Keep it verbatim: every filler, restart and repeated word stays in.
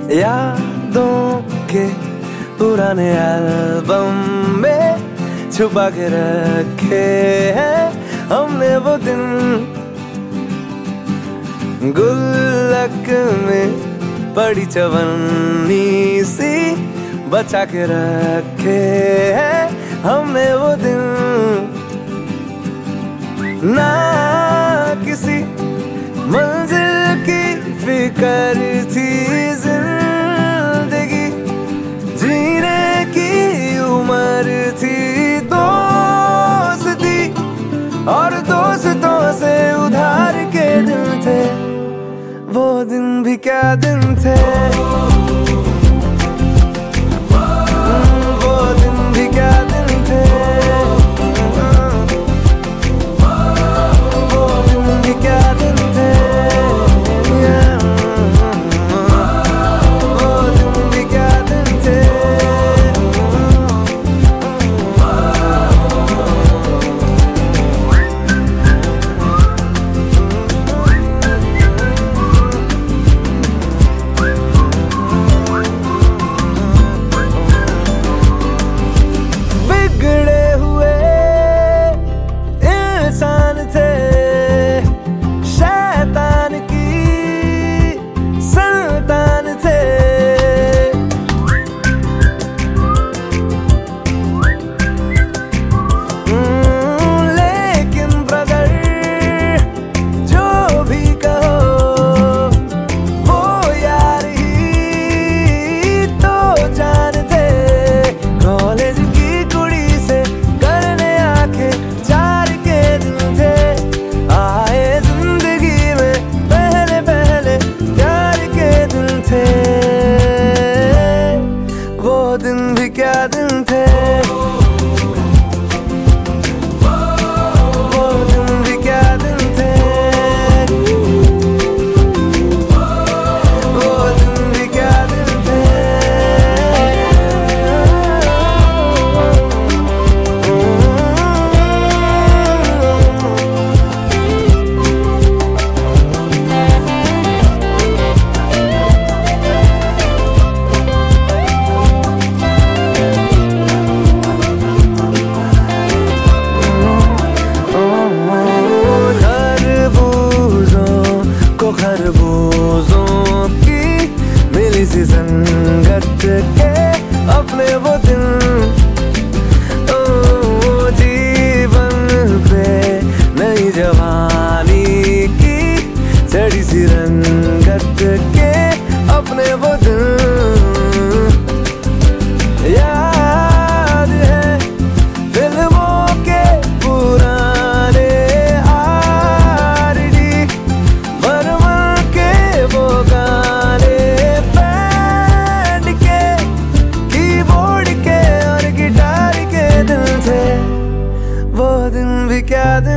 यादों के पुराने एल्बम में छुपा के रखे हैं हमने वो दिन, गुल्लक में पड़ी चवन्नी सी बचा के रखे हैं हमने वो दिन। ना किसी मंजिल की फिक्र थी, जिंदगी जीने की उम्र थी, दोस्ती और दोस्तों से उधार के दिन थे, वो दिन भी क्या दिन थे, वो दिन भी क्या दिन थे, वो दिन भी क्या दिन थे, वो दिन भी क्या दिन थे। बिगड़े हुए इंसान थे, शैतान की संतान थे, लेकिन ब्रदर जो भी कहो वो यार ही तो जान थे। कॉलेज की कुड़ी से करने आके चार के दिन थे, आए जिंदगी में पहले पहले प्यार के दिन थे, वो दिन भी क्या दिन थे, वो दिन भी क्या दिन थे, वो दिन भी क्या दिन थे। खरबूजों की मिली सी संगत के अपने वो दिन, ओ जीवन पे नई जवानी की चढ़ी सी रंगत के अपने वो दिन। याद है फिल्मों के पुराने आरडी, बर्मन के वो गाने, बैंड के कीबोर्ड के और गिटार के दिन थे, वो दिन भी क्या दिन